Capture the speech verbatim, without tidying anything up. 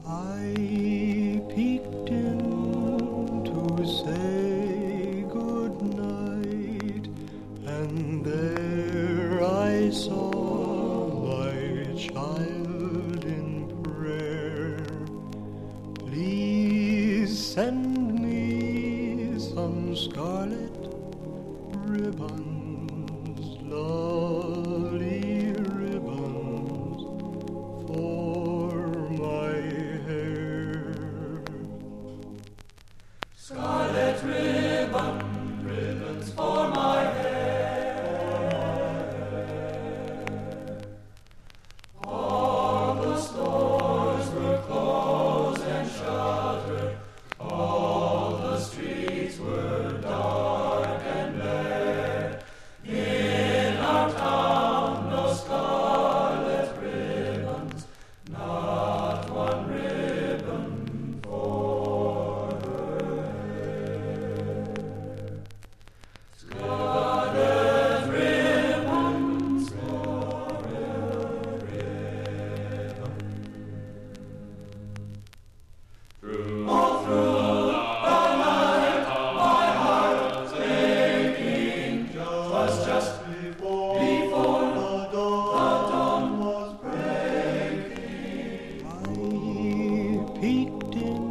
I peeked in to say good night, and there I saw my child in prayer. Please send me some scarlet ribbons, lovely ribbons for my hair. Scarlet ribbon, ribbons for my hair. All the stores were closed and shuttered, all the streets were dark and bare. In our town no scarlet ribbons, not one ribbon for her hair. Scarlet ribbons for her ribbon. Through, all through the night my heart was aching. 'Twas just before, before the dawn was breaking. I peeked in